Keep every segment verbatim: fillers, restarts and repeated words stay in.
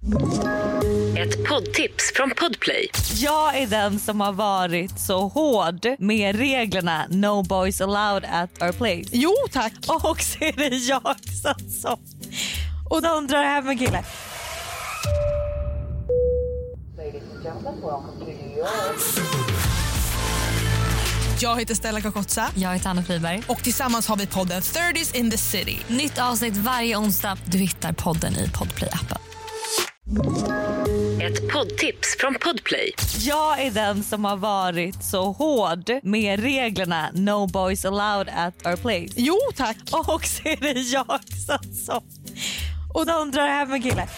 Ett poddtips från Podplay. Jag är den som har varit så hård med reglerna No boys allowed at our place. Jo, tack. Och så är det jag som och de drar hem en kille. Jag heter Stella Kakotsa. Jag heter Anna Friberg. Och tillsammans har vi podden thirties in the city. Nytt avsnitt varje onsdag. Du hittar podden i Podplay-appen. Ett poddtips från Podplay. Jag är den som har varit så hård med reglerna No boys allowed at our place. Jo, tack. Och så är det jag som och de drar hem en kille.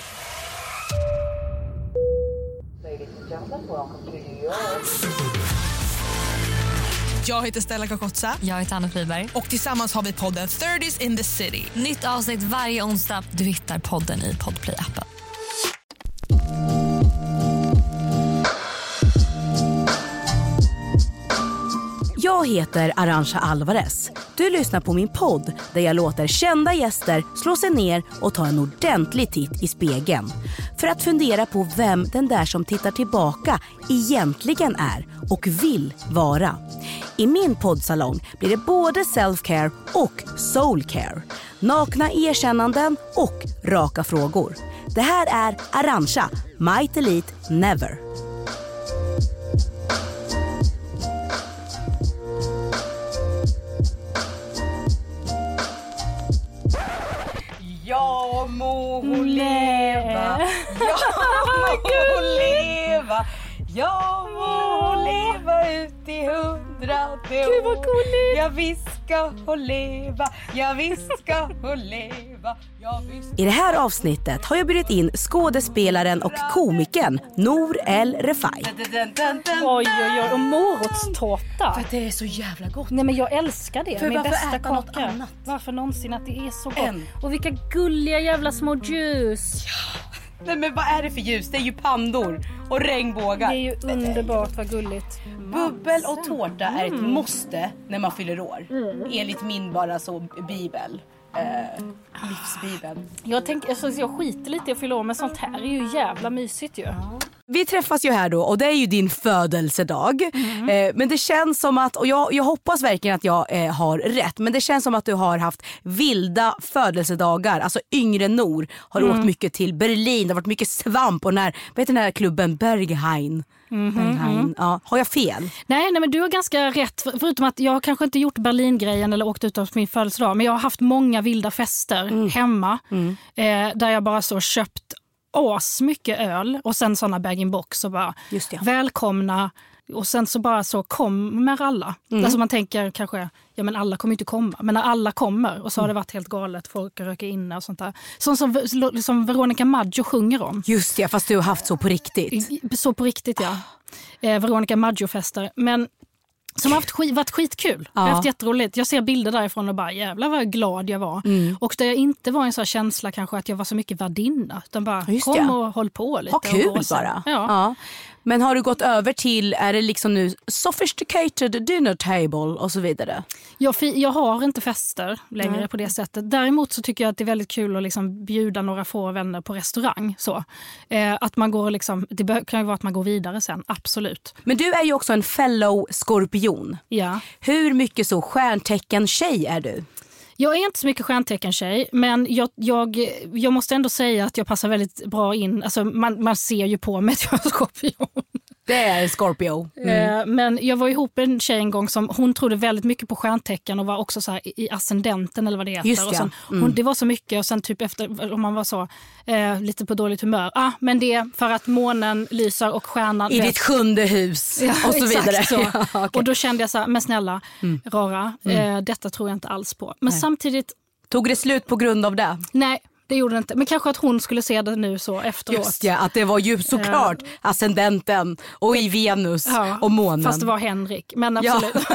Jag heter Stella Kakotsa. Jag heter Anna Friberg. Och tillsammans har vi podden thirties in the city. Nytt avsnitt varje onsdag. Du hittar podden i Podplay-appen. Jag heter Arantxa Alvarez. Du lyssnar på min podd där jag låter kända gäster slå sig ner och ta en ordentlig titt i spegeln. För att fundera på vem den där som tittar tillbaka egentligen är och vill vara. I min poddsalong blir det både self-care och soul-care. Nakna erkännanden och raka frågor. Det här är Arantxa, Might Elite Never. Jag må hon leva, jag må hon leva, jag må hon leva ut i hundrade år. Gud vad gulligt. Jag visst ska hon leva, jag visst ska hon leva, jag visst. I det här avsnittet har jag bjudit in skådespelaren och komikern Nour El Refai. Oj, oj, oj. Och morotstårta. För att det är så jävla gott. Nej, men jag älskar det. För Min varför bästa äta något kaka. annat? Varför någonsin att det är så gott. En. Och vilka gulliga jävla små ljus. Nej, men vad är det för ljus? Det är ju pandor och regnbågar. Det är ju underbart, vad gulligt. Bubbel och tårta är ett måste när man fyller år. Enligt min bara så bibel. Eh, livsbibeln. Jag tänker, alltså, jag skiter lite i att fylla år, men sånt här är ju jävla mysigt ju. Vi träffas ju här då och det är ju din födelsedag. Mm. Eh, men det känns som att, och jag, jag hoppas verkligen att jag eh, har rätt, men det känns som att du har haft vilda födelsedagar. Alltså yngre Nour har mm. åkt mycket till Berlin, det har varit mycket svamp och när, vad heter den här klubben Berghain? Mm-hmm. Berghain. Ja, har jag fel? Nej, nej, men du har ganska rätt. Förutom att jag har kanske inte gjort Berlin-grejen eller åkt ut av min födelsedag, men jag har haft många vilda fester mm. hemma mm. Eh, där jag bara så köpt as mycket öl och sen såna bag-in-box och bara Just det. välkomna och sen så bara så kommer alla. Mm. Alltså man tänker kanske, ja men alla kommer inte komma, men när alla kommer och så har det varit helt galet, folk röker inne och sånt där. Sånt som, som Veronica Maggio sjunger om. Just det, fast du har haft så på riktigt. Så på riktigt, ja. Eh, Veronica Maggio-fester, men som har haft skit, varit skitkul. Ja. Jag har haft jätteroligt. Jag ser bilder därifrån och bara jävlar vad glad jag var. Mm. Och där jag inte var en sån här känsla kanske att jag var så mycket värdinna. Utan bara Just kom det. och håll på lite. Ha kul och bara. Ja. Ja. Men har du gått över till, är det liksom nu sophisticated dinner table och så vidare? Jag, jag har inte fester längre mm. på det sättet. Däremot så tycker jag att det är väldigt kul att liksom bjuda några få vänner på restaurang. Så. Eh, att man går liksom, det kan ju vara att man går vidare sen, absolut. Men du är ju också en fellow skorpion. Ja. Hur mycket så stjärntecken tjej är du? Jag är inte så mycket stjärntecken-tjej, men jag, jag, jag måste ändå säga att jag passar väldigt bra in. Alltså man, man ser ju på mig att jag är skorpion. Det är Scorpio. Mm. Men jag var ihop med en tjej en gång som hon trodde väldigt mycket på stjärntecken och var också så här i ascendenten eller vad det heter. Just det. Och sen, mm. hon, det var så mycket och sen typ efter, om man var så eh, lite på dåligt humör. Ah, men det är för att månen lyser och stjärnan... I vet, ditt sjunde hus ja, och så vidare. Så. Ja, okay. Och då kände jag så här, men snälla, mm. Rara, mm. eh, detta tror jag inte alls på. Men Nej. Samtidigt... Tog det slut på grund av det? Nej. Det gjorde det inte. Men kanske att hon skulle se det nu så efteråt. Just ja, att det var ju såklart uh, ascendenten och i Venus ja, och månen. Fast det var Henrik, men absolut. Ja.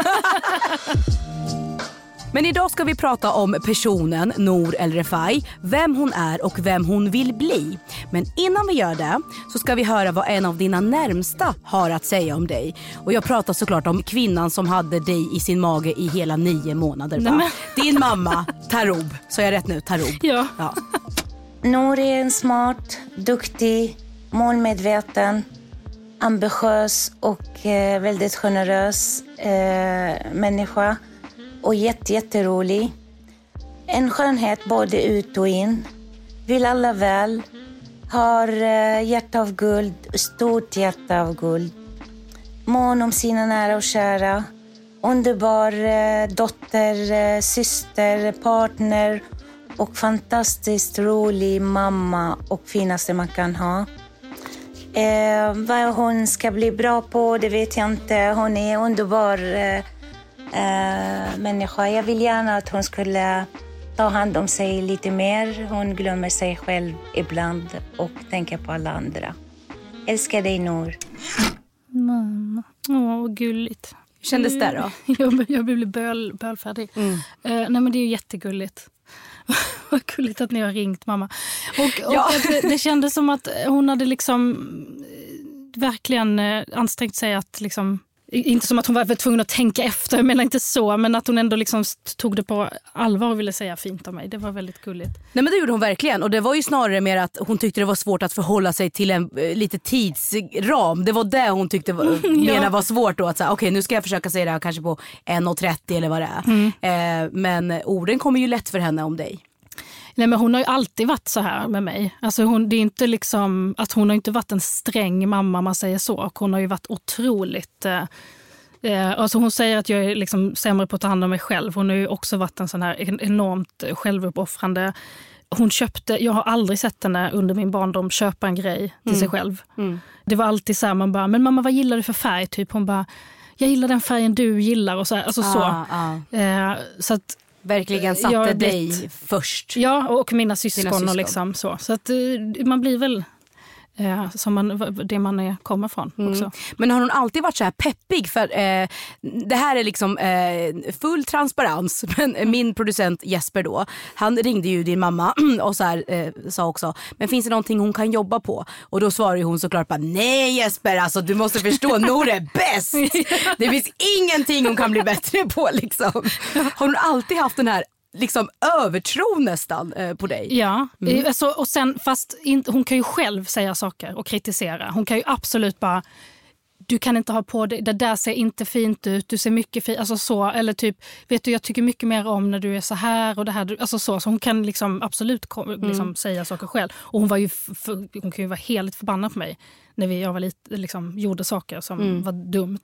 Men idag ska vi prata om personen Nour El Refai, vem hon är och vem hon vill bli. Men innan vi gör det så ska vi höra vad en av dina närmsta har att säga om dig. Och jag pratar såklart om kvinnan som hade dig i sin mage i hela nio månader. Va? Din mamma, Taroub. Så jag rätt nu, Taroub. Ja. ja. Nour är en smart, duktig, målmedveten, ambitiös och eh, väldigt generös eh, människa. Och jätte, jätterolig. En skönhet både ut och in. Vill alla väl. Har eh, hjärta av guld, stort hjärta av guld. Mån om sina nära och kära. Underbar eh, dotter, eh, syster, partner och fantastiskt rolig mamma och finaste man kan ha. Eh, vad hon ska bli bra på, det vet jag inte. Hon är en underbar eh, eh, människa. Jag vill gärna att hon skulle ta hand om sig lite mer. Hon glömmer sig själv ibland och tänker på alla andra. Älskar dig, Nour. Mamma. Åh, vad gulligt. Hur kändes det då? Jag, jag blev böl, bölfärdig. Mm. Uh, nej, men det är ju jättegulligt. Vad gulligt att ni har ringt, mamma. Och, och ja. det, det kändes som att hon hade liksom verkligen ansträngt sig att liksom, inte som att hon var tvungen att tänka efter, jag menar inte så, men att hon ändå liksom tog det på allvar och ville säga fint om mig. Det var väldigt gulligt. Nej, men det gjorde hon verkligen, och det var ju snarare mer att hon tyckte det var svårt att förhålla sig till en eh, lite tidsram. Det var det hon tyckte var, ja. menar var svårt då, att säga okej, okay, nu ska jag försöka säga det här kanske på en trettio eller vad det är. Mm. Eh, men orden kommer ju lätt för henne om dig. Nej, men hon har ju alltid varit så här med mig. Alltså hon, det är inte liksom att hon har inte varit en sträng mamma, man säger så. Och hon har ju varit otroligt... Eh, alltså hon säger att jag är liksom sämre på att ta hand om mig själv. Hon har ju också varit en sån här enormt självuppoffrande. Hon köpte, jag har aldrig sett henne under min barndom köpa en grej till mm. sig själv. Mm. Det var alltid så här, man bara, men mamma, vad gillar du för färg? Typ hon bara, jag gillar den färgen du gillar. Och så här, alltså ah, så. Ah. Eh, så att verkligen satte jag dig vet, först. Ja, och mina syskon, syskon. Och liksom så. Så att man blir väl eh, som man, det man är, kommer från också. Mm. Men har hon alltid varit så här peppig? För eh, det här är liksom eh, full transparens. Men mm. min producent Jesper då, han ringde ju din mamma och så här, eh, sa också, men finns det någonting hon kan jobba på? Och då svarade hon såklart bara, nej Jesper, alltså du måste förstå, Nour är bäst. Det finns ingenting hon kan bli bättre på liksom. Har hon alltid haft den här liksom övertro nästan eh, på dig? Ja, mm. alltså, och sen fast in, hon kan ju själv säga saker och kritisera. Hon kan ju absolut bara, du kan inte ha på det, det där ser inte fint ut, du ser mycket fint, alltså så, eller typ, vet du, jag tycker mycket mer om när du är så här och det här, alltså så, så hon kan liksom absolut kom, liksom mm. säga saker själv. Och hon var ju, för, hon kan ju vara helt förbannad på mig när vi, jag var lite, liksom, gjorde saker som mm. var dumt.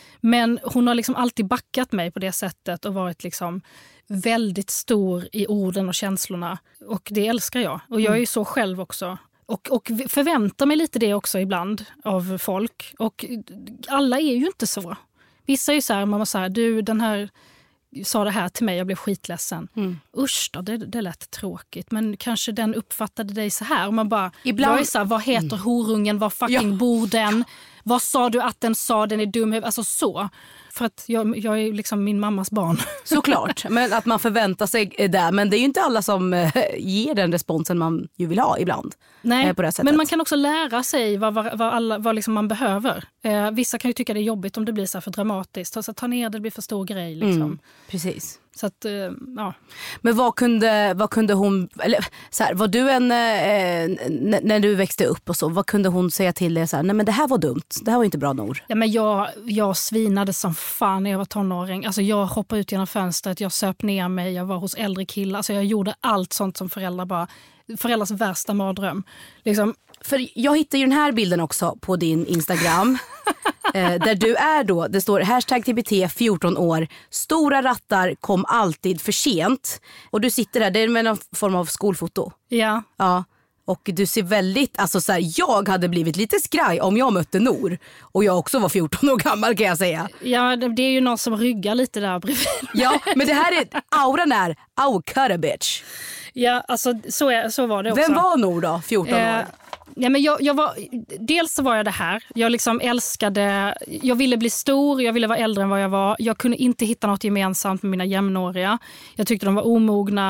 Men hon har liksom alltid backat mig på det sättet och varit liksom väldigt stor i orden och känslorna. Och det älskar jag. Och jag är ju så själv också. Och, och förväntar mig lite det också ibland av folk. Och alla är ju inte så. Vissa är ju så här, man var så här, du den här sa det här till mig, jag blev skitledsen. Mm. Usch då, det, det lät tråkigt. Men kanske den uppfattade dig så här. Och man bara, ibland... jag är så här, vad heter mm. horungen, vad fucking ja. bor den? Vad sa du att den sa, den är dum? Alltså så. För att jag, jag är liksom min mammas barn. Såklart, men att man förväntar sig det. Men det är ju inte alla som eh, ger den responsen man ju vill ha ibland. Nej, eh, på det sättet. Men man kan också lära sig vad, vad, vad, alla, vad liksom man behöver. Eh, vissa kan ju tycka det är jobbigt om det blir så här för dramatiskt. Alltså, ta ner det, det blir för stor grej. Liksom. Mm, precis. Så att, eh, ja. Men vad kunde, vad kunde hon, eller så här, var du en, eh, n- när du växte upp och så, vad kunde hon säga till dig så här, nej men det här var dumt, det här var inte bra, Nour? Ja, men jag, jag svinade som fan när jag var tonåring. Alltså jag hoppade ut genom fönstret, jag söp ner mig, jag var hos äldre killar. Alltså jag gjorde allt sånt som föräldrar bara, föräldrars värsta mardröm. Liksom. För jag hittar ju den här bilden också på din Instagram. eh, där du är då, det står hashtag T B T fjorton år, stora rattar kom alltid för sent. Och du sitter där, det är med någon form av skolfoto. Ja. Ja. Och du ser väldigt, alltså så här, jag hade blivit lite skraj om jag mötte Nour. Och jag också var fjorton år gammal, kan jag säga. Ja, det, det är ju någon som ryggar lite där bredvid. Ja, men det här är, auran är, oh cut a bitch. Ja, alltså så, är, så var det också. Vem var Nour då, fjorton år? Eh, ja, men jag, jag var, dels så var jag det här. Jag liksom älskade, jag ville bli stor, jag ville vara äldre än vad jag var. Jag kunde inte hitta något gemensamt med mina jämnåriga. Jag tyckte de var omogna.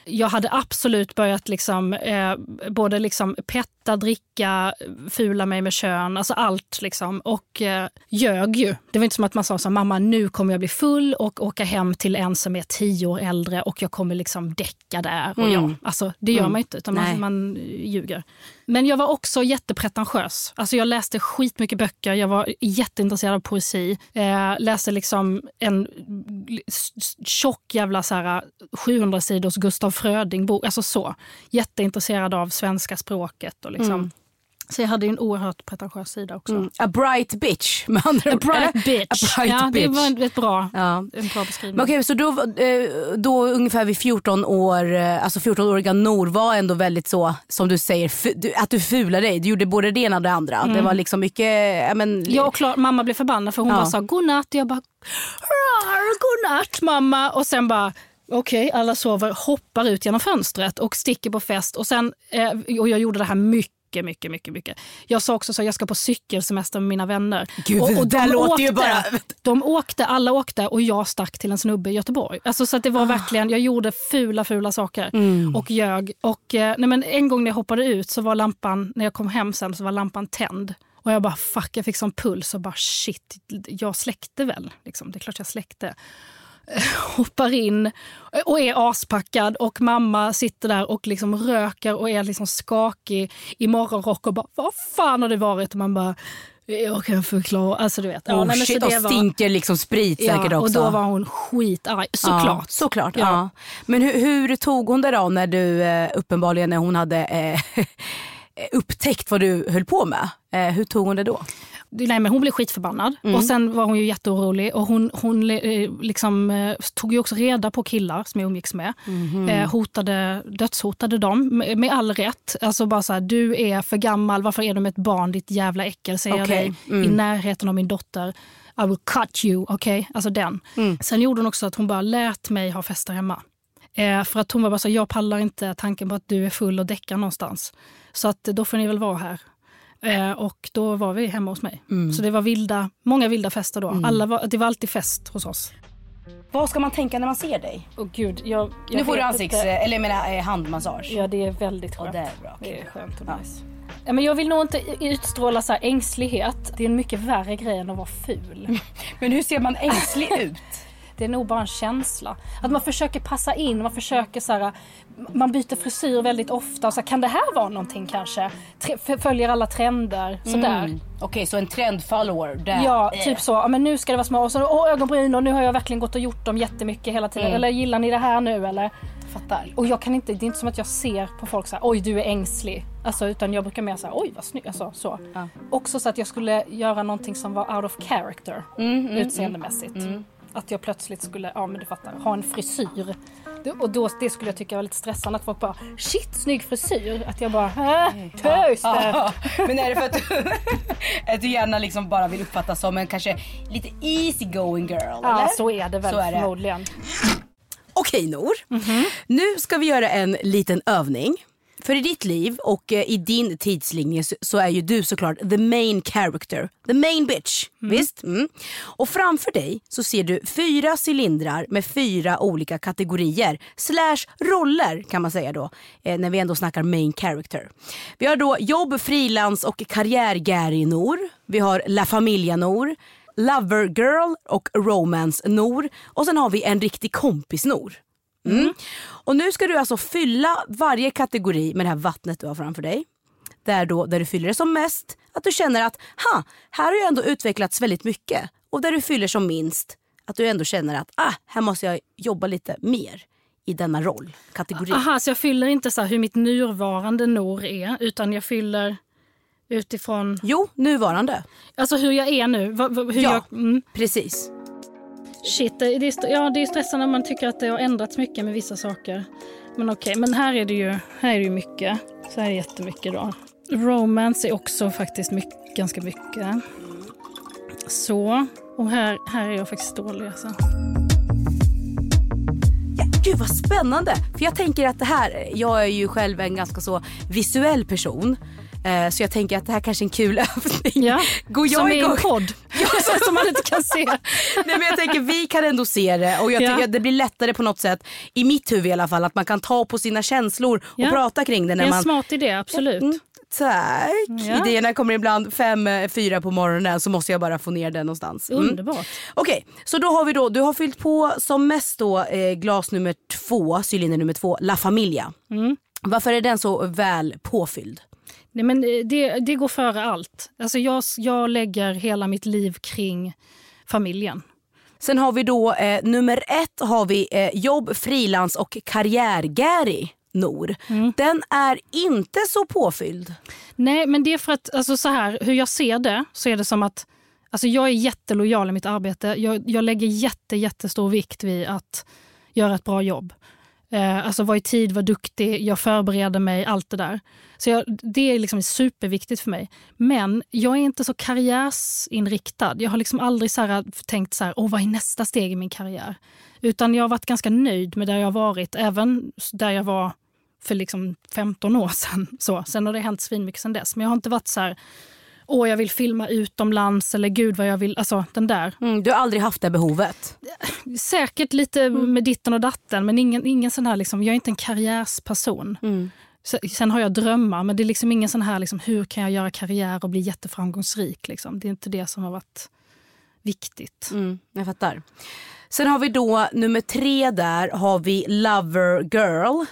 Jag hade absolut börjat liksom, eh, både liksom petta, dricka, fula mig med kön, alltså allt liksom. Och eh, ljög ju. Det var inte som att man sa så, mamma nu kommer jag bli full och åka hem till en som är tio år äldre och jag kommer liksom däcka där. Och Mm. jag, alltså, det gör Mm. man inte, utan man, Nej. man ljuger. Men jag var också jättepretentiös. Alltså jag läste skitmycket böcker, jag var jätteintresserad av poesi. Eh, läste liksom en tjock jävla så här, sjuhundra sidors Gustav Fröding-bok. Alltså så. Jätteintresserad av svenska språket. Och liksom. Mm. Så jag hade ju en oerhört pretentiös sida också. Mm. A bright bitch. Med andra A ord, bright eller? bitch. A bright ja, bitch. det var ett bra, Ja. en bra beskrivning. Men okej, så då, eh, då ungefär vid fjorton år, eh, alltså fjorton-åriga Nor var ändå väldigt så, som du säger, fu- du, att du fulade dig. Du gjorde både det ena och det andra. Mm. Det var liksom mycket... Ja, men, Jag och Klar, mamma blev förbannad för hon Ja. bara sa godnatt. Jag bara godnatt mamma. Och sen bara okej, okay, alla sover, hoppar ut genom fönstret och sticker på fest. Och sen, eh, och jag gjorde det här mycket. Mycket, mycket, mycket, mycket. Jag sa också så jag ska på cykelsemester med mina vänner. Gud, och, och det de låter åkte, ju bara... De åkte, alla åkte och jag stack till en snubbe i Göteborg. Alltså, så att det var verkligen, jag gjorde fula, fula saker. Mm. Och ljög. Och eh, nej, men en gång när jag hoppade ut så var lampan, när jag kom hem sen så var lampan tänd. Och jag bara, fuck, jag fick sån puls och bara shit, jag släckte väl. Liksom. Det är klart jag släckte. Hoppar in och är aspackad och mamma sitter där och liksom röker och är liksom skakig i morgonrock och bara, vad fan har det varit? Och man bara, jag kan förklara, alltså du vet. Oh, ja, nej, men shit, så det och var, stinker liksom sprit säkert också. och då var hon skitarg, såklart. Ja, såklart, Ja. ja. Men hur, hur tog hon det då när du eh, uppenbarligen när hon hade eh, upptäckt vad du höll på med? Eh, hur tog hon det då? Nej, men hon blev skitförbannad. Mm. Och sen var hon ju jätteorolig. Och hon, hon eh, liksom, eh, tog ju också reda på killar som jag umgicks med. Mm. Eh, hotade, dödshotade dem med, med all rätt. Alltså bara så här, du är för gammal. Varför är du med ett barn, ditt jävla äckel, säger Okay. jag dig. Mm. I närheten av min dotter. I will cut you, okej? Okay? Alltså den. Mm. Sen gjorde hon också att hon bara lät mig ha fester hemma. Eh, för att hon var bara så, jag pallar inte tanken på att du är full och däckar någonstans. Så att då får ni väl vara här. Eh, och då var vi hemma hos mig. Mm. Så det var vilda, många vilda fester då. Mm. Alla var, det var alltid fest hos oss. Vad ska man tänka när man ser dig? Åh gud, jag, jag Nu får du vet ansikts... inte. Eller jag menar eh, handmassage. Ja, det är väldigt skönt. Och det är bra. Det är skönt och Ja. nice. Ja, men jag vill nog inte utstråla så här ängslighet. Det är en mycket värre grej än att vara ful. Men hur ser man ängslig ut? Det är nog bara en känsla. Att man försöker passa in, man försöker så här, man byter frisyr väldigt ofta. Och så här, kan det här vara någonting kanske? Tre, följer alla trender, sådär. Mm. Okej, okay, så en trendfollower där. Ja, eh. typ så. Ja, men nu ska det vara små. Och så, åh, ögonbryn, och nu har jag verkligen gått och gjort dem jättemycket hela tiden. Mm. Eller gillar ni det här nu, eller? Fattar. Och jag kan inte, det är inte som att jag ser på folk så här, oj du är ängslig. Alltså, utan jag brukar mer säga, oj vad snygg. Alltså, så. Ja. Också så att jag skulle göra någonting som var out of character. Mm, mm, utseendemässigt. Mm. Att jag plötsligt skulle, ja men du fattar, ha en frisyr. Det- Och då, det skulle jag tycka var lite stressande, att folk bara, shit snygg frisyr. Att jag bara, äh, tös Ja. Men är det för att du, att du gärna liksom bara vill uppfattas som en kanske lite easy going girl? Ja, eller? så är det väl Så är det. förmodligen. Okej Nor, nu ska vi göra en liten övning. För i ditt liv och eh, i din tidslinje så, så är ju du såklart the main character, the main bitch, visst? Mm. Och framför dig så ser du fyra cylindrar med fyra olika kategorier slash roller kan man säga då, eh, när vi ändå snackar main character. Vi har då jobb, frilans och karriär-Gary Nor. Vi har La Familia Nor, Lover Girl och Romance Nor. Och sen har vi en riktig kompis Nor. Mm. Och nu ska du alltså fylla varje kategori med det här vattnet du har framför dig. Där, då, där du fyller det som mest, att du känner att ha, här har jag ändå utvecklats väldigt mycket. Och där du fyller som minst, att du ändå känner att ah, här måste jag jobba lite mer i denna roll, kategori. Aha, så jag fyller inte så här hur mitt nuvarande Nor är, utan jag fyller utifrån, Jo, nuvarande. alltså hur jag är nu. Va- va- hur Ja. jag, mm. Precis. Shit, det det är, st- ja, det är stressande när man tycker att det har ändrats mycket med vissa saker. Men okej, men här är det ju, här är det ju mycket. Så här är det jättemycket då. Romance är också faktiskt mycket, ganska mycket. Så, och här, här är jag faktiskt dålig alltså. Ja, gud vad spännande. För jag tänker att det här, jag är ju själv en ganska så visuell person. Eh, så jag tänker att det här kanske är en kul övning. Ja, Går jag som är igång? en podd. Ja, som man inte kan se. Nej, men jag tänker vi kan ändå se det och jag Ja. tycker att det blir lättare på något sätt i mitt huvud i alla fall att man kan ta på sina känslor och Ja. prata kring det Det när är en man... smart idé, absolut. Mm, tack. Ja. Idéerna kommer ibland fem, eh, fyra på morgonen så måste jag bara få ner den någonstans. Mm. Underbart. Okej, så då har vi då, du har fyllt på som mest då eh, glas nummer två, cylinder nummer två, La Familia. Mm. Varför är den så väl påfylld? Nej, men det, det går före allt. Alltså jag, jag lägger hela mitt liv kring familjen. Sen har vi då eh, nummer ett har vi eh, jobb, frilans och karriär-Gary Nor. Mm. Den är inte så påfylld. Nej, men det är för att alltså så här, hur jag ser det så är det som att alltså jag är jättelojal i mitt arbete. Jag, jag lägger jätte, jättestor vikt vid att göra ett bra jobb. Eh, alltså vara i tid, vara duktig, jag förbereder mig, allt det där. Så jag, det är liksom superviktigt för mig. Men jag är inte så karriärsinriktad. Jag har liksom aldrig så här tänkt så här, åh, vad är nästa steg i min karriär? Utan jag har varit ganska nöjd med där jag har varit, även där jag var för liksom femton år sedan. Så. Sen har det hänt svinmycket sedan dess. Men jag har inte varit så här, åh, jag vill filma utomlands eller gud vad jag vill, alltså den där. Mm, du har aldrig haft det behovet? Säkert lite med ditten och datten, men ingen, ingen sån här liksom, jag är inte en karriärsperson. Mm. Sen har jag drömmar, men det är liksom ingen sån här liksom, hur kan jag göra karriär och bli jätteframgångsrik liksom. Det är inte det som har varit viktigt. Mm, jag fattar. Sen har vi då nummer tre där har vi Lover Girl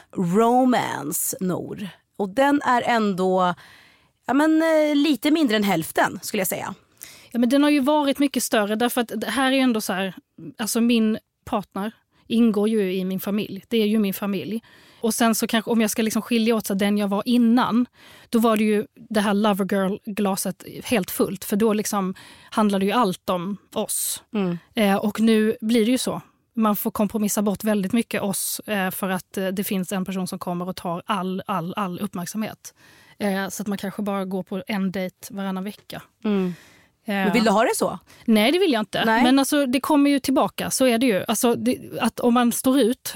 Romance Nor. Och den är ändå ja, men, eh, lite mindre än hälften skulle jag säga. Ja, men den har ju varit mycket större därför att det här är ändå så här, alltså min partner ingår ju i min familj. Det är ju min familj. Och sen så kanske om jag ska liksom skilja åt så den jag var innan, då var det ju det här Lovergirl-glaset helt fullt. För då liksom handlade ju allt om oss. Mm. Eh, och nu blir det ju så. Man får kompromissa bort väldigt mycket oss eh, för att eh, det finns en person som kommer och tar all, all, all uppmärksamhet. Eh, så att man kanske bara går på en dejt varannan vecka. Mm. Men vill du ha det så? Nej, det vill jag inte. Nej. Men alltså, det kommer ju tillbaka, så är det ju. Alltså, det, att om man står ut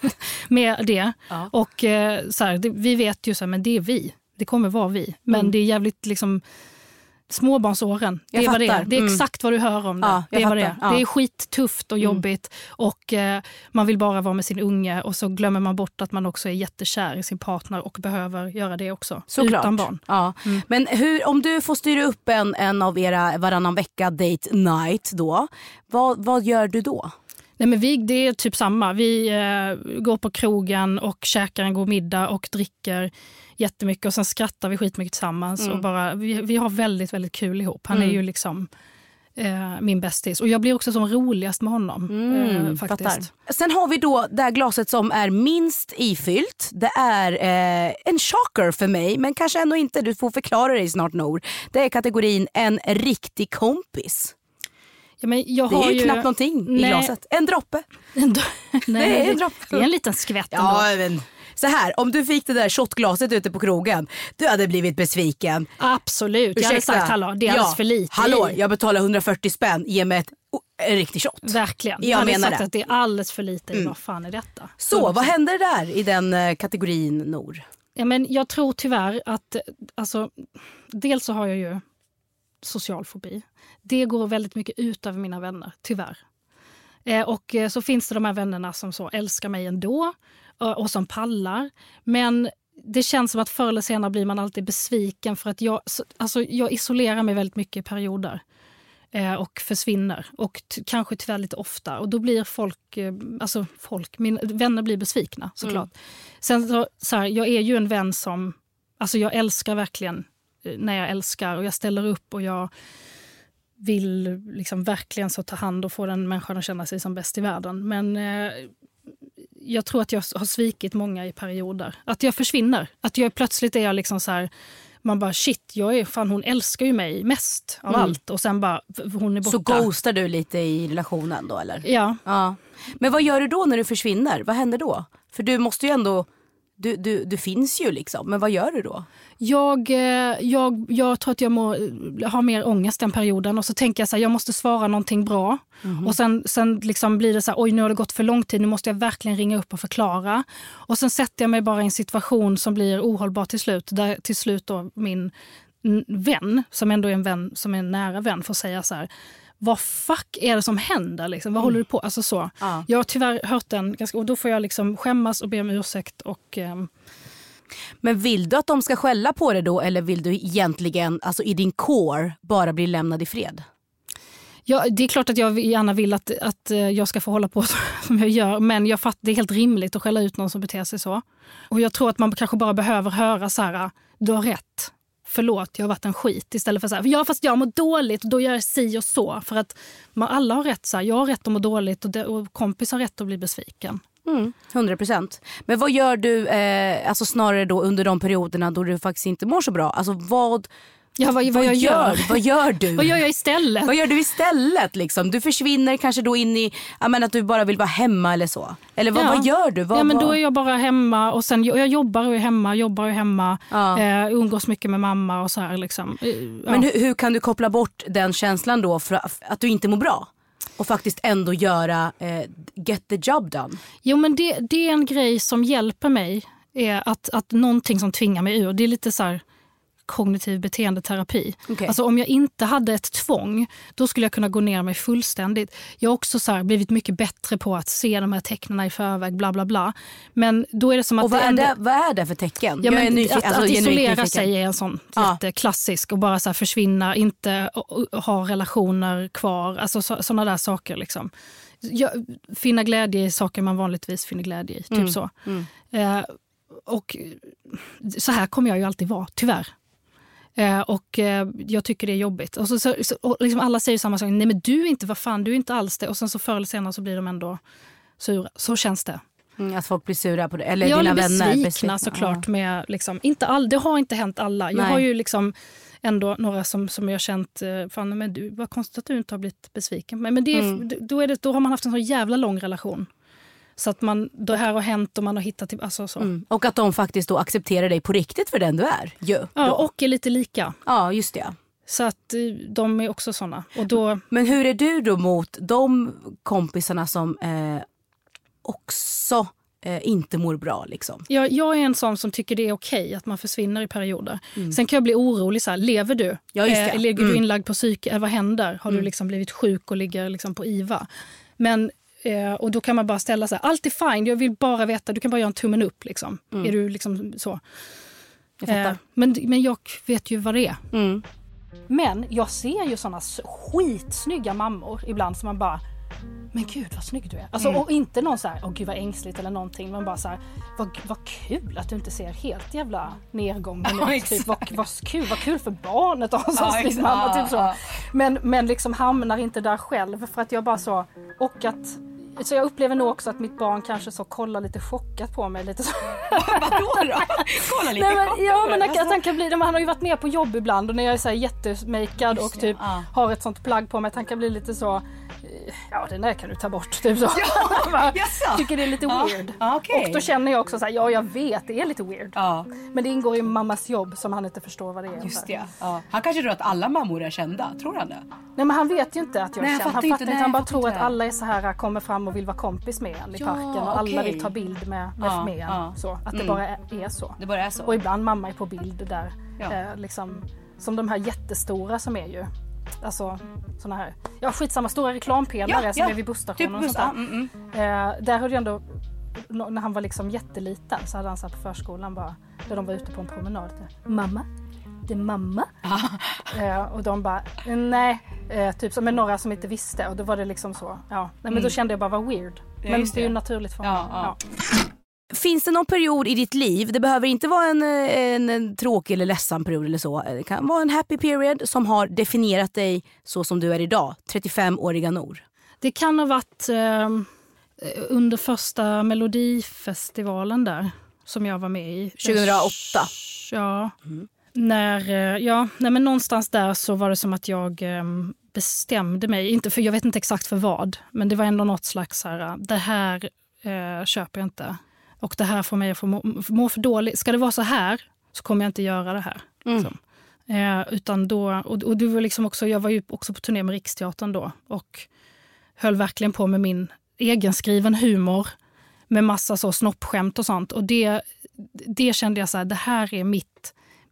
med det ja. och eh, så här, det, vi vet ju så här, men det är vi. Det kommer vara vi. Men mm. det är jävligt liksom småbarnsåren. Det är, vad det, är. det är mm. exakt vad du hör om det. Ja, det, är vad det, är. Ja. Det är skittufft och jobbigt mm. och eh, man vill bara vara med sin unge och så glömmer man bort att man också är jättekär i sin partner och behöver göra det också. Såklart. Utan barn. Ja. Mm. Men hur, om du får styra upp en, en av era varannan vecka date night då, vad, vad gör du då? Nej, men vi, det är typ samma. Vi eh, går på krogen och käkar en god middag och dricker jättemycket och sen skrattar vi skitmycket tillsammans mm. och bara, vi, vi har väldigt, väldigt kul ihop. Han mm. är ju liksom eh, min bästis. Och jag blir också som roligast med honom. Mm, eh, faktiskt. Fattar. Sen har vi då det här glaset som är minst ifyllt. Det är eh, en chocker för mig, men kanske ändå inte. Du får förklara dig snart, Nor. Det är kategorin en riktig kompis. Ja, men jag det har är ju ju knappt någonting nej. i glaset. En droppe. En do- nej, det är en droppe. Det är en liten skvätt ändå. Ja, men så här, om du fick det där shotglaset ute på krogen, du hade blivit besviken. Absolut, jag hade sagt hallå, det är alldeles ja, för lite. Hallå, jag betalar hundrafyrtio spänn, ge mig ett, en riktig shot. Verkligen, jag, jag hade menar sagt det. att det är alldeles för lite. Mm. Vad fan är detta? Så, vad händer där i den uh, kategorin, Nor? Ja, men jag tror tyvärr att, alltså, dels så har jag ju social fobi. Det går väldigt mycket ut över mina vänner, tyvärr. Eh, och eh, så finns det de här vännerna som så älskar mig ändå och, och som pallar. Men det känns som att förr eller senare blir man alltid besviken för att jag, så, alltså, jag isolerar mig väldigt mycket i perioder. Eh, och försvinner. Och t- kanske tyvärr lite ofta. Och då blir folk, eh, alltså folk, mina vänner blir besvikna såklart. Mm. Sen så, så här, jag är ju en vän som, alltså jag älskar verkligen eh, när jag älskar och jag ställer upp och jag vill liksom verkligen så ta hand och få den människan att känna sig som bäst i världen. Men eh, jag tror att jag har svikit många i perioder. Att jag försvinner. Att jag plötsligt är jag liksom så här, man bara shit, jag är fan, hon älskar ju mig mest av mm. allt. Och sen bara, hon är borta. Så ghostar du lite i relationen då, eller? Ja. ja. Men vad gör du då när du försvinner? Vad händer då? För du måste ju ändå, du, du, du finns ju liksom. Men vad gör du då? Jag, jag, jag tror att jag må, har mer ångest den perioden. Och så tänker jag så här, jag måste svara någonting bra. Mm. Och sen, sen liksom blir det så här, oj nu har det gått för lång tid. Nu måste jag verkligen ringa upp och förklara. Och sen sätter jag mig bara i en situation som blir ohållbar till slut. Där till slut då min vän, som ändå är en vän, som är en nära vän, får säga så här, vad fuck är det som händer? Liksom? Vad mm. håller du på? Alltså så. Ja. Jag har tyvärr hört den ganska, och då får jag liksom skämmas och be om ursäkt. Och, um... Men vill du att de ska skälla på det då? Eller vill du egentligen, alltså i din core, bara bli lämnad i fred? Ja, det är klart att jag gärna vill att, att jag ska få hålla på som jag gör. Men jag fattar, det är helt rimligt att skälla ut någon som beter sig så. Och jag tror att man kanske bara behöver höra så här: du har rätt. Förlåt, jag har varit en skit. Istället för så här, ja fast jag mår dåligt och då gör jag si och så. För att man alla har rätt så här, jag har rätt att må dåligt och, det, och kompis har rätt att bli besviken. Mm, hundra procent. Men vad gör du eh, alltså snarare då under de perioderna då du faktiskt inte mår så bra? Alltså vad... Ja, vad, vad, vad jag gör. gör. Vad gör du? Vad gör jag istället? Vad gör du istället liksom? Du försvinner kanske då in i, jag menar att du bara vill vara hemma eller så. Eller vad, ja. vad gör du? Vad, ja, men vad... då är jag bara hemma och sen jag jobbar och är hemma, jobbar och är hemma. Ja. Eh, umgås mycket med mamma och så här liksom. Ja. Men hur, hur kan du koppla bort den känslan då för att du inte mår bra? Och faktiskt ändå göra eh, get the job done. Jo, men det, det är en grej som hjälper mig, är att, att någonting som tvingar mig ur. Det är lite så här kognitiv beteendeterapi. Okay. Alltså om jag inte hade ett tvång, då skulle jag kunna gå ner mig fullständigt. Jag har också så här blivit mycket bättre på att se de här tecknarna i förväg, bla bla bla. Men då är det som att... Och vad, det är, ändå... det, vad är det för tecken? Ja, jag är men, nyfiken, att, alltså, att isolera sig är en sån ja. jätteklassisk och bara så här försvinna, inte ha relationer kvar, alltså så, sådana där saker liksom. Jag, finna glädje i saker man vanligtvis finner glädje i, typ mm. så. Mm. Eh, och så här kommer jag ju alltid vara, tyvärr. Eh, och eh, jag tycker det är jobbigt. Och så, så, så, och liksom alla säger samma sak. Nej men du är inte, vad fan, du är inte alls det. Och sen så förr eller senare så blir de ändå sura. Så känns det. Mm, att folk blir sura på det. Eller jag dina är vänner. Besvikna, besvikna såklart. Ja. Med, liksom, inte all, det har inte hänt alla. Jag Nej. har ju liksom ändå några som, som jag har känt, eh, fan men du, vad konstigt att du inte har blivit besviken. Men, men det är, mm. då, är det, då har man haft en så jävla lång relation. Så att man, det här har hänt och man har hittat till, alltså så. Mm. Och att de faktiskt då accepterar dig på riktigt för den du är. Jo, ja, och är lite lika. Ja, just det. Så att de är också såna. Och då... Men hur är du då mot de kompisarna som eh, också eh, inte mår bra liksom? Ja, jag är en sån som tycker det är okej att man försvinner i perioder. Mm. Sen kan jag bli orolig så här, lever du? Ja, just det. Eh, ligger mm. du inlagd på psyk? Eh, vad händer? Har mm. du liksom blivit sjuk och ligger liksom på I V A? Men Eh, och då kan man bara ställa så här, allt är fine, jag vill bara veta, du kan bara göra en tummen upp liksom. Mm. Är du liksom så? Jag fattar. Eh, men, men jag vet ju vad det är. Mm. Men jag ser ju såna skitsnygga mammor ibland som man bara, men gud vad snygg du är. Alltså, mm. Och inte någon så här, åh gud vad ängsligt eller någonting. Men bara så här, vad, vad kul att du inte ser helt jävla nedgången ja, ut. Typ, vad, vad, kul, vad kul för barnet att ha en sån ja, snygg mamma. Typ så. Ja. Men, men liksom hamnar inte där själv. För att jag bara så, och att... Så jag upplever nog också att mitt barn kanske så kollar lite chockat på mig. Lite så. Vadå då? Kolla lite Nej, men, chockat ja, på men alltså. att han kan bli, han har ju varit med på jobb ibland. Och när jag är så här jättemakad och typ ja. har ett sånt plagg på mig. Att han kan bli lite så, ja den där kan du ta bort. Typ så. Ja, jag tycker det är lite ja. weird. Ja, okay. Och då känner jag också så här, ja jag vet det är lite weird. Ja. Men det ingår i mammas jobb som han inte förstår vad det är. Just det. Ja. Han kanske tror att alla mammor är kända, tror han det? Nej men han vet ju inte att jag nej, är känd. Han inte, fattar inte, nej, han bara fattar tror inte. att alla är så här, kommer fram och vill vara kompis med en i ja, parken. Och alla okay. vill ta bild med, med, ja, med en. ja. Så, att mm. det bara är, är så. Det bara är så. Och ibland mamma är på bild där. Ja. Eh, liksom, som de här jättestora som är ju. Alltså såna här. Ja skitsamma, stora reklampelare ja, som ja. är vid busstationen. Typ och sånt där. Mm, mm. Eh, där hade jag ändå, när han var liksom jätteliten så hade han satt på förskolan bara. Där de var ute på en promenad. Mamma? Det är mamma. eh, och de bara, nej. Eh, typ som med några som inte visste. Och då var det liksom så. Ja. Nej, men mm. då kände jag bara, vad weird. Ja, men det. det är ju naturligt för honom. Ja, ja. Ja. Finns det någon period i ditt liv, det behöver inte vara en, en, en tråkig eller ledsen period eller så. Det kan vara en happy period som har definierat dig så som du är idag. trettiofemåriga Nor. Det kan ha varit eh, under första Melodifestivalen där. Som jag var med i. tjugohundraåtta. Ja. Mm. När, ja, nej men någonstans där så var det som att jag eh, bestämde mig, inte för jag vet inte exakt för vad, men det var ändå något slags så här, det här eh, köper jag inte. Och det här får mig att få må, må för dåligt. Ska det vara så här så kommer jag inte göra det här. Mm. Så. Eh, utan då, och, och det var liksom också, jag var ju också på turné med Riksteatern då och höll verkligen på med min egenskriven humor med massa så snoppskämt och sånt. Och det, det kände jag så här, det här är mitt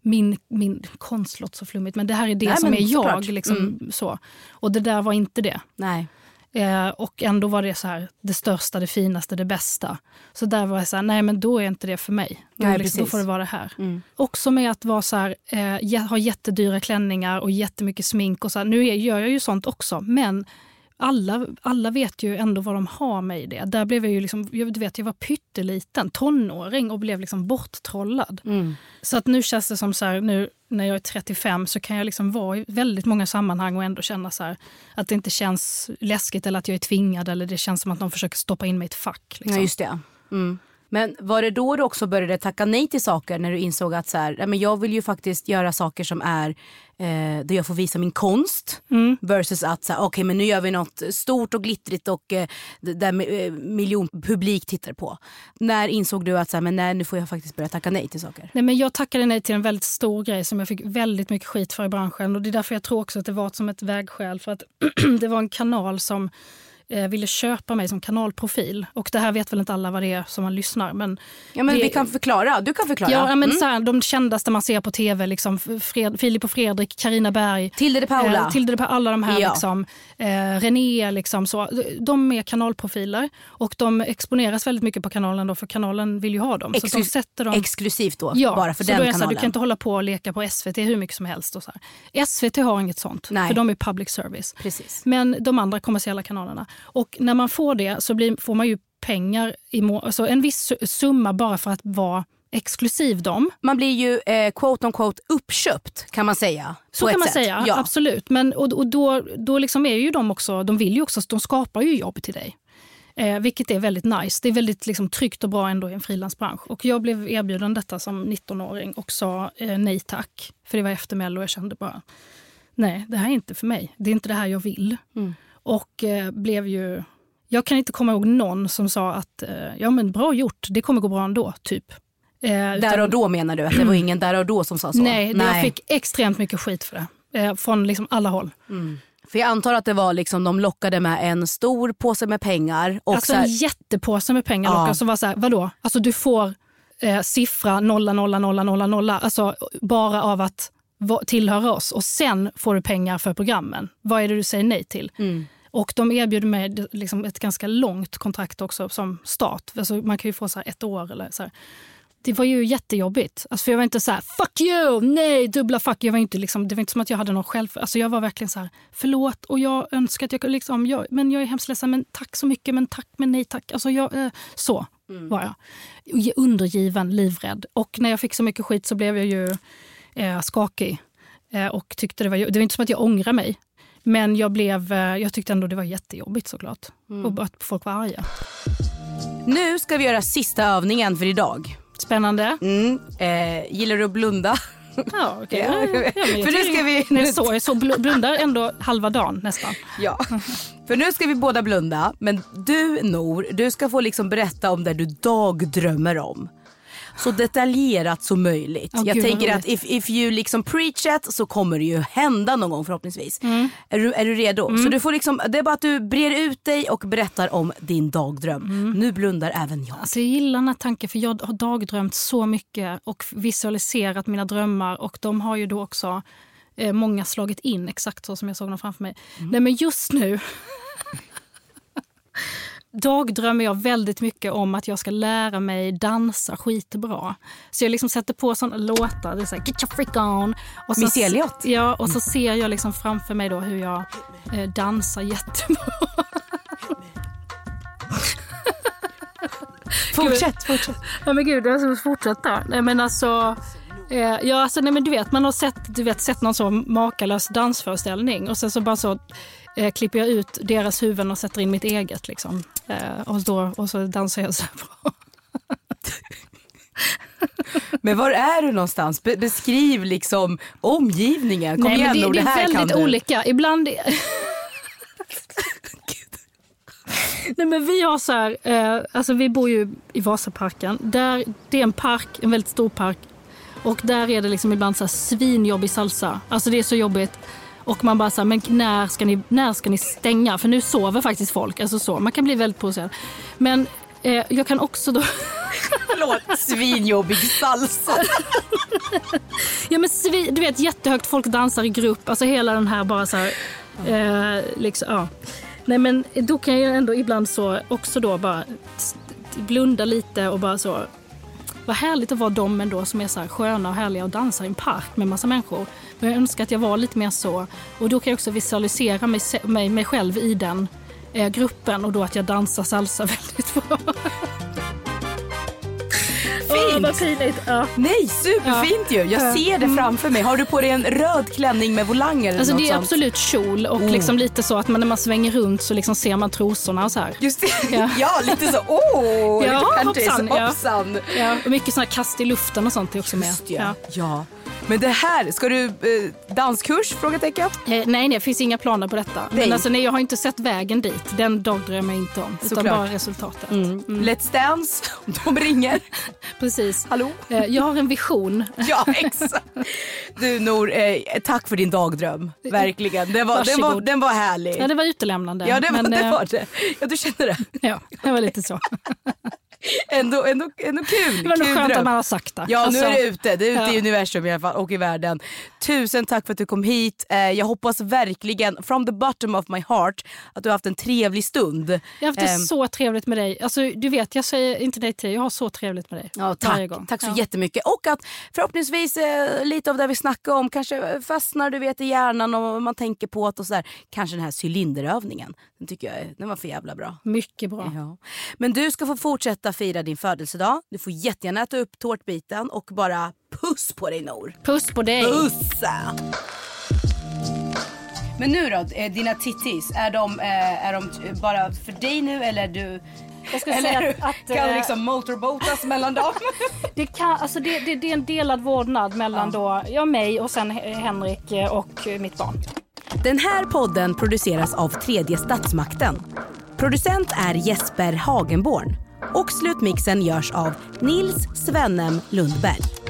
min, min konst låter så flummigt, men det här är det Nej, som är jag. Liksom, mm. så. Och det där var inte det. Nej. Eh, och ändå var det så här, det största, det finaste, det bästa. Så där var jag så här, nej men då är inte det för mig. Då, nej, liksom, då får det vara det här. Mm. Också med att vara så här, eh, ha jättedyra klänningar och jättemycket smink och så här. Nu gör jag ju sånt också, men alla, alla vet ju ändå vad de har mig i det. Där blev jag ju liksom, jag vet, jag var pytteliten, tonåring och blev liksom borttrollad. Mm. Så att nu känns det som så här, nu när jag är trettiofem så kan jag liksom vara i väldigt många sammanhang och ändå känna så här, att det inte känns läskigt eller att jag är tvingad eller det känns som att de försöker stoppa in mig i ett fack. Liksom. Ja, just det. Mm. Men var det då du också började tacka nej till saker när du insåg att så här, nej, men jag vill ju faktiskt göra saker som är eh, där jag får visa min konst mm. versus att så här, okej, men nu gör vi något stort och glittrigt och eh, där eh, miljonpublik tittar på. När insåg du att så här, men nej, nu får jag faktiskt börja tacka nej till saker? Nej, men jag tackade nej till en väldigt stor grej som jag fick väldigt mycket skit för i branschen och det är därför jag tror också att det var som ett vägskäl för att det var en kanal som ville köpa mig som kanalprofil. Och det här vet väl inte alla vad det är som man lyssnar. Men ja, men det, vi kan förklara. Du kan förklara. Ja, men mm. så här, de kändaste man ser på tv, liksom Fred, Filip och Fredrik, Carina Berg. Tilde de Paula. Eh, Tilde de Paula, alla de här ja. liksom. Eh, René, liksom så. De är kanalprofiler. Och de exponeras väldigt mycket på kanalen då, för kanalen vill ju ha dem. Exklus- så de sätter dem exklusivt då, ja, bara för så den då är kanalen. Så här, du kan inte hålla på och leka på S V T hur mycket som helst. Och så här. S V T har inget sånt, Nej. för de är public service. Precis. Men de andra kommersiella kanalerna. Och när man får det så blir, får man ju pengar, i må- alltså en viss summa bara för att vara exklusiv dem. Man blir ju eh, quote on quote uppköpt kan man säga. Så kan man sätt. säga, ja. absolut. Men, och och då, då liksom är ju de också, de vill ju också, de skapar ju jobb till dig. Eh, vilket är väldigt nice. Det är väldigt liksom, tryggt och bra ändå i en frilansbransch. Och jag blev erbjuden detta som nittonåring och sa eh, nej tack. För det var eftermäl och jag kände bara, nej det här är inte för mig. Det är inte det här jag vill. Mm. Och eh, blev ju... Jag kan inte komma ihåg någon som sa att eh, ja men bra gjort, det kommer gå bra ändå, typ. Eh, där utan, och då menar du? Att det var ingen där och då som sa så? Nej, nej. Jag fick extremt mycket skit för det. Eh, från liksom alla håll. Mm. För jag antar att det var liksom, de lockade med en stor påse med pengar. Och alltså så här, en jättepåse med pengar. Ja. Lockade, som var så här, vadå? Alltså du får eh, siffra nolla, nolla, nolla, nolla, nolla. Alltså bara av att va, tillhöra oss. Och sen får du pengar för programmen. Vad är det du säger nej till? Mm. Och de erbjuder mig liksom ett ganska långt kontrakt också som start. Alltså man kan ju få så här ett år eller så här. Det var ju jättejobbigt. Alltså för jag var inte så här, fuck you, nej, dubbla fuck. Jag var inte liksom, det var inte som att jag hade någon själv. Alltså jag var verkligen så här, förlåt och jag önskar att jag kunde liksom, jag, men jag är hemskt ledsen, men tack så mycket, men tack, men nej tack. Alltså jag, eh, så mm. var jag. Undergiven, livrädd. Och när jag fick så mycket skit så blev jag ju eh, skakig. Eh, och tyckte det var, det var inte som att jag ångrar mig. Men jag blev, jag tyckte ändå det var jättejobbigt såklart. Mm. Och att folk var arga. Nu ska vi göra sista övningen för idag. Spännande. Mm. Eh, gillar du att blunda? Ja, okej. Ja. Ja, för nu ska vi... Nej, så, så blundar ändå halva dagen nästan. Ja, för nu ska vi båda blunda. Men du, Nor, du ska få liksom berätta om det du dagdrömmer om. Så detaljerat som möjligt. Oh, jag Gud, tänker att if, if you liksom preach it så kommer det ju hända någon gång förhoppningsvis. Mm. Är, du, är du redo? Mm. Så du får liksom, det är bara att du brer ut dig och berättar om din dagdröm. Mm. Nu blundar även jag. Alltså jag gillar den här tanken för jag har dagdrömt så mycket och visualiserat mina drömmar och de har ju då också eh, många slagit in exakt så som jag såg dem framför mig. Mm. Nej men just nu dagdrömmer jag väldigt mycket om att jag ska lära mig dansa skitbra. Så jag liksom sätter på såna låtar, det är så här, get your freak on. Och så, Miss Elliot. Ja, och så ser jag liksom framför mig då hur jag eh, dansar jättebra. Fortsätt, fortsätt. Ja men gud, jag ska fortsätta. Nej men alltså, eh, ja alltså nej men du vet, man har sett, du vet, sett någon så makalös dansföreställning och sen så bara så eh, klipper jag ut deras huvuden och sätter in mitt eget liksom. Eh, och, då, och så dansar jag så bra. Men var är du någonstans? Be- beskriv liksom omgivningen. Kom nej, igen, men det, och det, det här är väldigt kan du. olika. Ibland nej men vi har så här, eh, alltså vi bor ju i Vasaparken. Där, det är en park, en väldigt stor park. Och där är det liksom ibland så här svinjobbig salsa. Alltså det är så jobbigt. Och man bara så här, men när ska ni, när ska ni stänga? För nu sover faktiskt folk. Alltså så, man kan bli väldigt provocerad. Men eh, jag kan också då... Förlåt, svinjobbig salsa. Ja, men svi, du vet, jättehögt, folk dansar i grupp. Alltså hela den här bara så här... Eh, liksom, ja. Nej, men då kan jag ändå ibland så också då bara blunda lite och bara så... Vad härligt att vara de ändå som är så här sköna och härliga och dansar i en park med massa människor. Men jag önskar att jag var lite mer så. Och då kan jag också visualisera mig, mig, mig själv i den eh, gruppen. Och då att jag dansar salsa väldigt bra. Fint! Åh, vad pinigt. Ja. Nej, superfint ju. Jag ser det framför mig. Har du på dig en röd klänning med volanger eller Alltså något det är sånt? absolut kjol och Oh. liksom lite så att man, när man svänger runt så liksom ser man trosorna och så här. Just det. Ja. Ja, lite så. Åh, Ja, lite panties. hoppsan, ja. Hoppsan. Ja, och mycket såna här kast i luften och sånt är också med. Just ja. Ja. Men det här, ska du eh, danskurs? Frågetecken. Eh, nej, nej, det finns inga planer på detta. Nej. Men alltså, nej, jag har inte sett vägen dit. Den dagdrömmer jag mig inte om. Utan Såklart. bara resultatet. Mm. Mm. Let's Dance, om de ringer. Precis. Hallå? Eh, jag har en vision. Ja, exakt. Du Nor, eh, tack för din dagdröm. Verkligen. Det var, den, var, den var härlig. Ja, det var utelämnande. Ja, det var, men, det, eh, var det. Ja, du kände det. Ja, det var lite så. Ändå, ändå, ändå kul. Det var nog kul skönt dröm. att man har sagt det. Ja, Alltså, nu är det ute. Det är ute ja. i universum i alla fall och i världen. Tusen tack för att du kom hit. Eh, jag hoppas verkligen, from the bottom of my heart, att du har haft en trevlig stund. Jag har haft det Eh, så trevligt med dig. Alltså, du vet, jag säger inte nej till dig. Jag har så trevligt med dig. Ja, Varje tack. gång. Tack så Ja. jättemycket. Och att förhoppningsvis eh, lite av det vi snackar om kanske fastnar du vet i hjärnan och man tänker på att och så där. Kanske den här cylinderövningen. Den tycker jag är- den var för jävla bra. Mycket bra. Ja. Men du ska få fortsätta fira din födelsedag. Du får jättegärna äta upp tårtbiten och bara puss på dig Nor. Puss på dig. Pussa! Men nu då, eh, dina tittis, är de, eh, är de t- bara för dig nu eller du... Jag ska eller säga att, att, kan eh, liksom motorboatas mellan dem? Det, kan, alltså det, det, det är en delad vårdnad mellan då, jag, mig och sen Henrik och mitt barn. Den här podden produceras av Tredje Statsmakten. Producent är Jesper Hagenborn. Och slutmixen görs av Nils Svennem Lundberg.